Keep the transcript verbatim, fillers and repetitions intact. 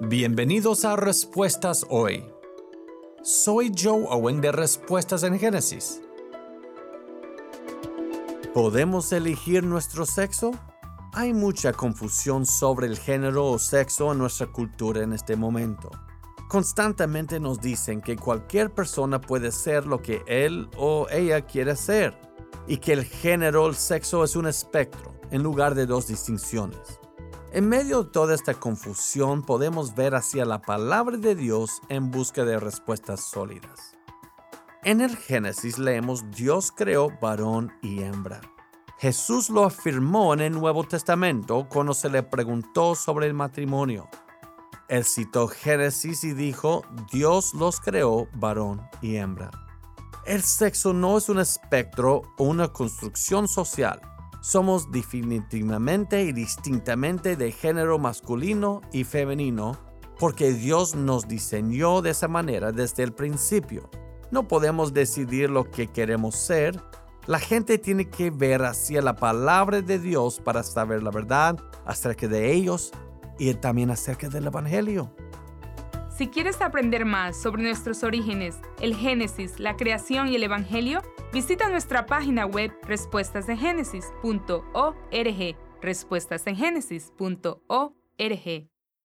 Bienvenidos a Respuestas Hoy. Soy Joe Owen de Respuestas en Génesis. ¿Podemos elegir nuestro sexo? Hay mucha confusión sobre el género o sexo en nuestra cultura en este momento. Constantemente nos dicen que cualquier persona puede ser lo que él o ella quiere ser y que el género o el sexo es un espectro en lugar de dos distinciones. En medio de toda esta confusión podemos ver hacia la palabra de Dios en busca de respuestas sólidas. En el Génesis leemos: Dios creó varón y hembra. Jesús lo afirmó en el Nuevo Testamento cuando se le preguntó sobre el matrimonio. Él citó Génesis y dijo: Dios los creó varón y hembra. El sexo no es un espectro o una construcción social. Somos definitivamente y distintamente de género masculino y femenino porque Dios nos diseñó de esa manera desde el principio. No podemos decidir lo que queremos ser. La gente tiene que ver hacia la palabra de Dios para saber la verdad acerca de ellos y también acerca del Evangelio. Si quieres aprender más sobre nuestros orígenes, el Génesis, la creación y el Evangelio, visita nuestra página web respuestas en génesis punto org, respuestas en génesis punto org.